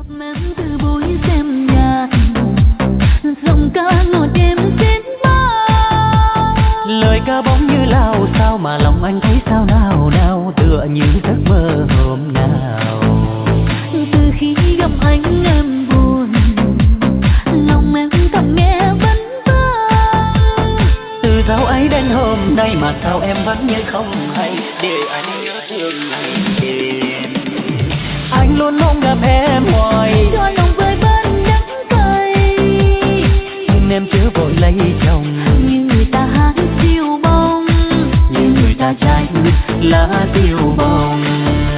Em từ buổi xem nhạc dòng ca ngọt đêm xin bao, lời ca bóng như lao sao mà lòng anh thấy sao nào nào, tựa như giấc mơ hôm nào. từ khi gặp anh em buồn, lòng em thầm nghe vấn vương. Từ dạo ấy đến hôm nay mà sao em vẫn như không hay, để anh nhớ thương ngày đêm. Anh luôn mong gặp em hoài, cho lòng vơi bên đắng cay. nhưng em chưa vội lấy chồng, như người ta hát siêu bông, như người ta tránh lá tiêu bồng.